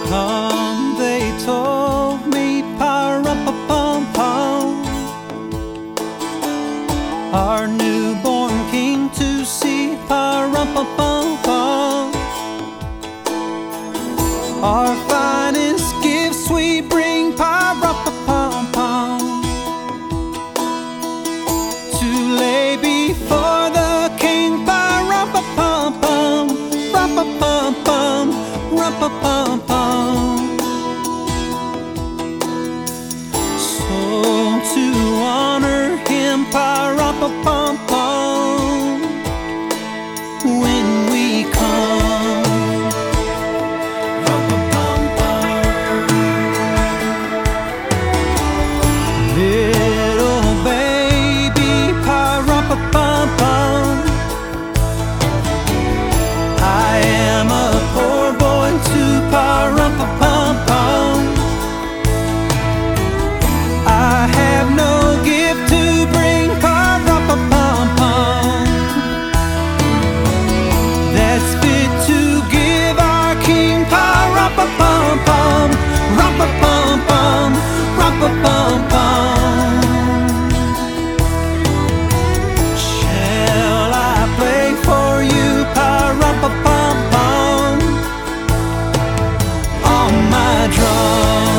come, they told me, pa-rum-pa-pum-pum, our newborn king to see, pa-rum-pa-pum-pum. Our finest gifts we bring, pa-rum-pa-pum-pum, to lay before the king, pa-rum-pa-pum-pum, rum-pa-pum-pum, rum-pa-pum-pum. So to honor him, pa-rum-pa-pum-pum, when we come, rum-pa-pum-pum. Little baby, pa-rum-pa-pum-pum, I am a poor boy too, pa-rum-pa-pum-pum. I have no gift to bring, pa-rum-pa-pum-pum, that's fit to give our king, pa-rum-pa-pum-pum, rum-pa-pum-pum, rum-pa-pum-pum. Shall I play for you, pa-rum-pa-pum-pum, on my drum?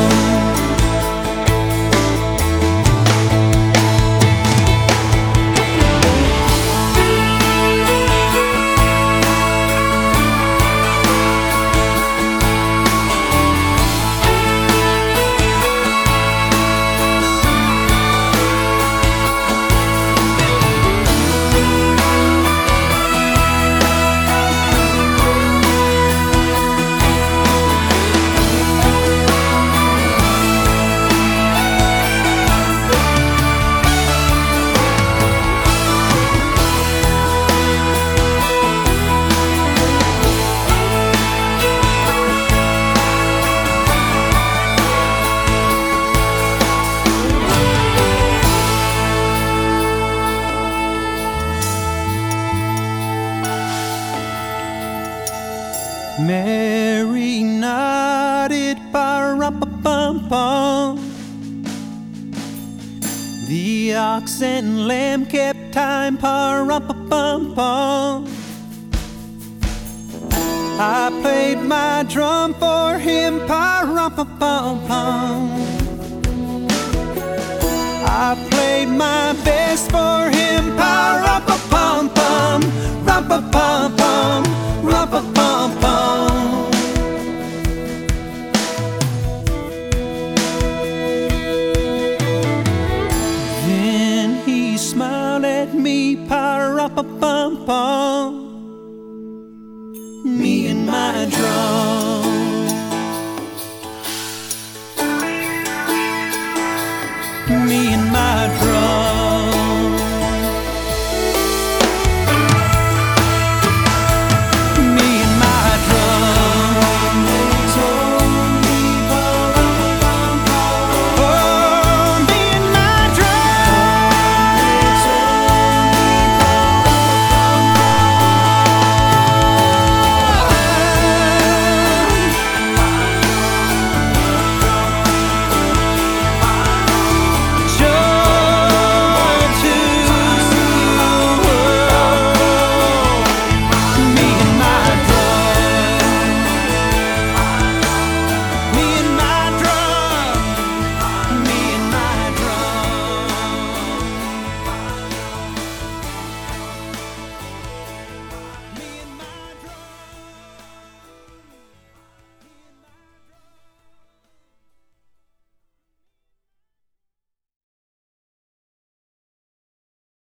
Mary nodded, pa-rum-pa-pum-pum. The ox and lamb kept time, pa-rum-pa-pum-pum. I played my drum for him, pa-rum-pa-pum-pum. I played my best for him, pa-rum-pa-pum-pum, rum-pa-pum-pum, rum-pa-pum-pum. Then he smiled at me, pa-rum-pa-pum-pum, me and my drum.